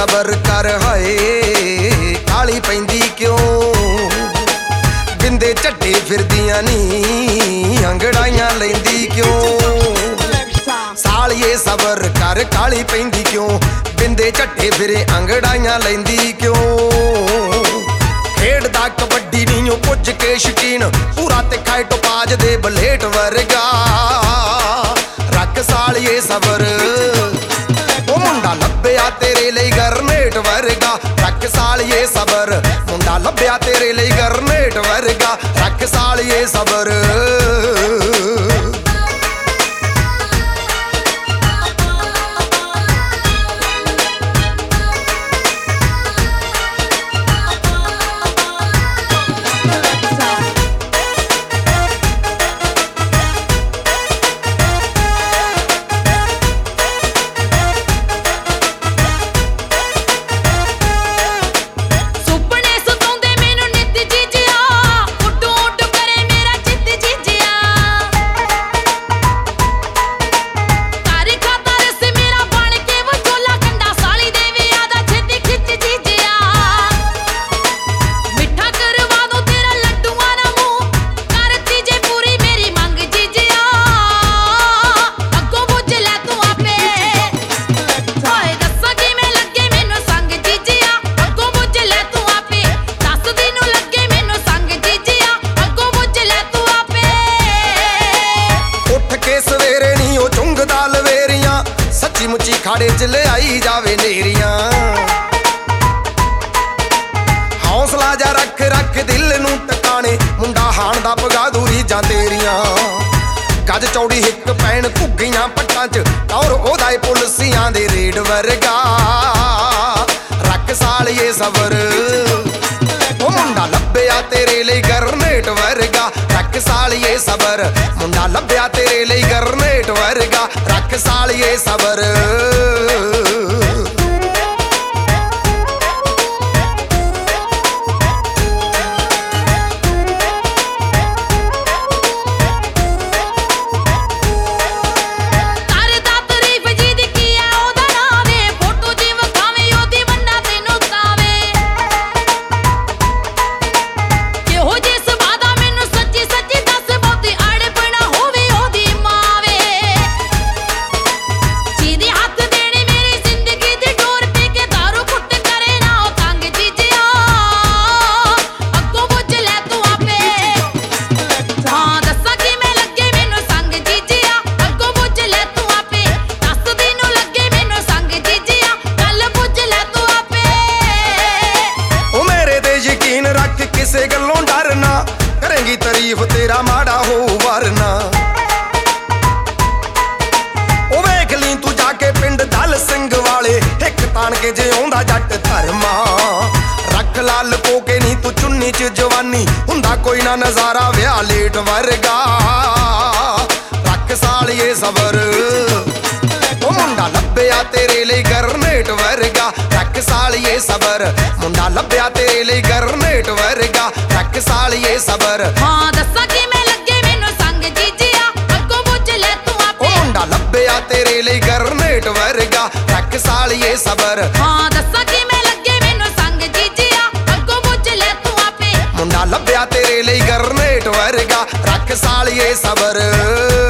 सबर कर हाय काली पैंदी क्यों बिंदे झट्टे फिरदियां नी अंगड़ाइयां लैंदी क्यों सालिए सबर कर काली पैंदी क्यों बिंदे झट्टे फिरे अंगड़ाइयां लैंदी क्यों खेडदा कबड्डी नीओ पुज के शकीन पूरा ते खाए टोपाज दे बलेट वर्गा रख सालिए सबर ओ मुंडा लभ्या तेरे लई गरनेट वर्गा रख सालिए सबर मुंडा लभ्या तेरे लई गरनेट वर्गा रख सालिए सबर मुची खाड़े च ले आई जावे नेरियां हौसला जा रख रख दिल नू टकाने मुंडा हाण दा बगादूरी जां तेरियां गज चौड़ी हिक पैण घुग्गियां पट्टां च टौर ओदा पुलसियां दे रेड वर्गा रख सालिए सबर ओ मुंडा लभ्या तेरे लई गरनेट वर्गा रख सालिए सबर मुंडा लभ्या तेरे लई गरनेट वर्गा रख सालिए सबर किसे गल्लों डरना करेंगी तारीफ तेरा माड़ा हो वरना ओ वेख ली तू जाके पिंड दल सिंह वाले हिक तान के जे आउंदा जट धर्मा रख लाल को के नी तू चुन्नी च जवानी हुंदा कोई ना नजारा व्याह लेट वर्गा रख सालिए सबर ओ मुंडा लभ्या तेरे लई गरनेट वर्गा रख सालिए सबर मुंडा लभ्या तेरे लई गरनेट वर्गा रख सालिए सबर हां दस्सा कि मैं लगे मैनू संग जीजिया अग्गों बुझ ले तू आपे ओ मुंडा लभ्या तेरे लई गरनेट वर्गा रख सालिए सबर हां दस्सा कि मैं लगे मैनू संग जीजिया अग्गों बुझ ले तू आपे मुंडा लभ्या तेरे लई गरनेट वर्गा रख सालिए सबर।